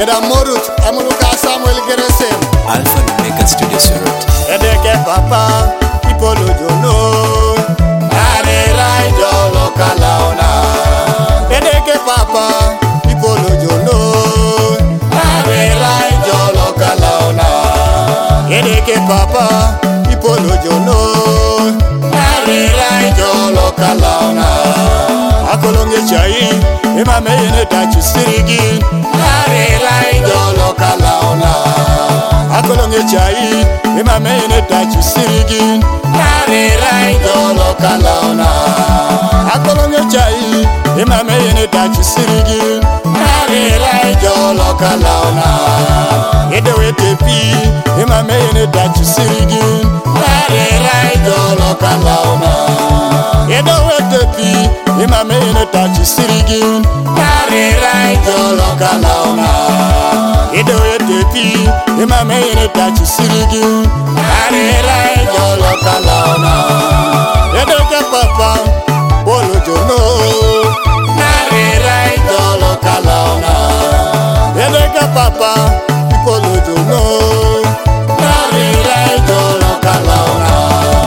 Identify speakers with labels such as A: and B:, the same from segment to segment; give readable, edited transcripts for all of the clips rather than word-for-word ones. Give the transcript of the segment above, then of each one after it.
A: Eda Morut, Amuluka Samuel Geresem,
B: Alpha and Omega Studio Surut.
A: Edeke Papa, Ipolo Jono, Are Raido Lokalaona. Edeke Papa, Ipolo Jono, Are Raido Lokalaona. Edeke Papa, Ipolo Jono, Are Raido Lokalaona. Akolonge chai, Imame yene tachi sirigi, Are Raido Lokalaona. Akolonge chai, Imame yene tachi sirigi, Are Raido Lokalaona. Akolonge chai, Imame yene tachi sirigi, Are Raido Lokalaona. Edewe tepi, Imame yene tachi sirigi, Are Raido Lokalaona. Edewe tepi, Imame yene tachi sirigi, Are Raido Lokalaona. Edewe tepi, Imame yene tachi sirigi, Are Raido Lokalaona. Edeke Papa, Bolo Jono, Are Raido Lokalaona. Edeke Papa, Bolo Jono, Are Raido Lokalaona.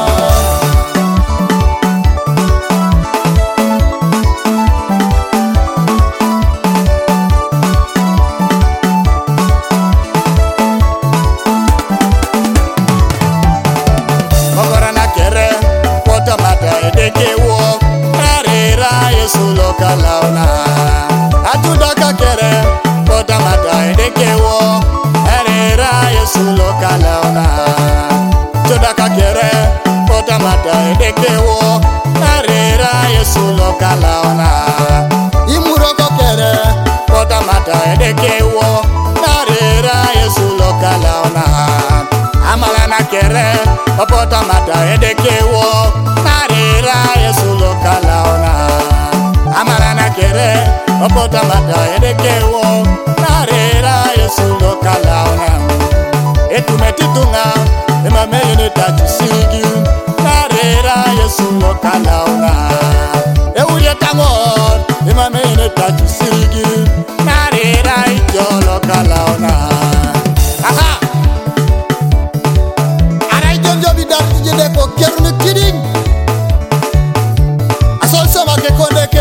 A: Lokalaona, atudaka kere, kota mata edeke wo, erera Yesu lokalaona. Tudaka kere, kota mata edeke wo, erera Yesu lokalaona. Imuroko kere, kota mata edeke wo, erera Yesu lokalaona. Amalana kere, kota mata edeke wo, erera Yesu lokalaona. Amarana kere, opota mata edeke wo, narera Yesu lokalaona. Etumetitunga, emame yene tachi sirigi, narera Yesu lokalaona. Euye tamor, emame yene tachi sirigi, narera Ijo lokalaona. Aha! Ara Ijo jobi darti jede ko kernu kidding. Asol sama ke kondeke.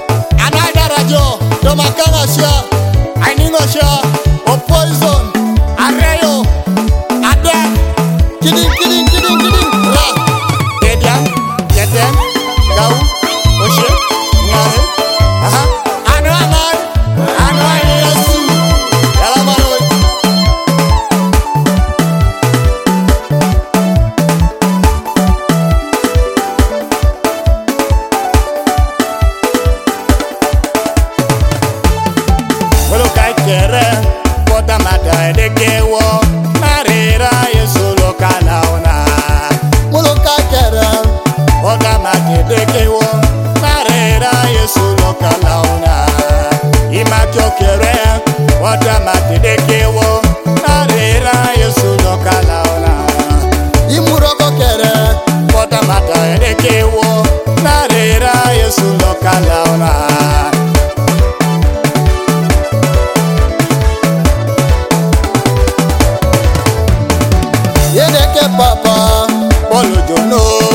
A: Domakanga sha, Ainingo sha, O poison, Areyo, Ade, kidding, Ra, Gedem, Gau, Oshe, Ngare, Aha, Anwai, Yesu, Yalamaroi. Kere, kota mata edeke wo, narera Yesu lokalaona. Muluka kere, kota mata edeke wo, narera Yesu lokalaona. Imakyo kere, kota mata edeke wo, narera Yesu lokalaona. Imuroko kere, kota mata edeke wo, narera Yesu lokalaona. Edeke Papa, Bolo Jono.